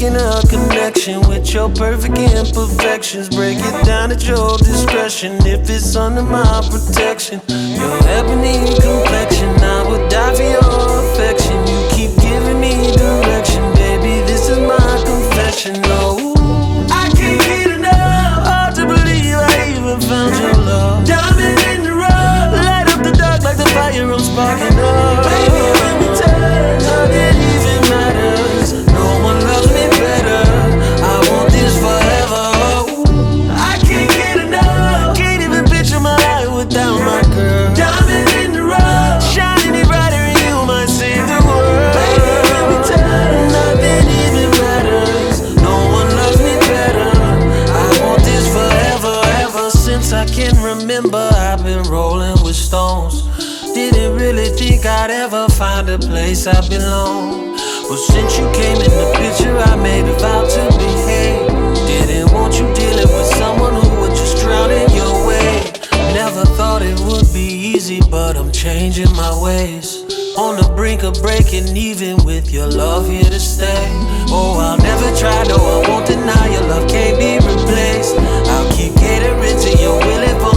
making a connection with your perfect imperfections. Break it down at your discretion if it's under my protection. Your ebony complexion, I would die for your affection. You keep giving me direction, baby, this is my confession. Oh, I can't get enough. Hard to believe I even found your love. Diamond in the rough, light up the dark like the fire I'm sparking up. Baby, when we touch, nothing even matters. No one loves me better. I want this forever. I can't get enough. Can't even picture my life without my girl. Diamond in the rough, shining it brighter and you might save the world. Baby, when we touch, nothing even matters. No one loves me better. I want this forever. Ever since I can remember, I've been rolling with stones. Didn't really think I'd ever find a place I belong. But since you came in the picture, I made a vow to behave. Didn't want you dealing with someone who would just drown in your way. Never thought it would be easy, but I'm changing my ways. On the brink of breaking even with your love here to stay. Oh, I'll never try, no, I won't deny your love can't be replaced. I'll keep catering to your willing for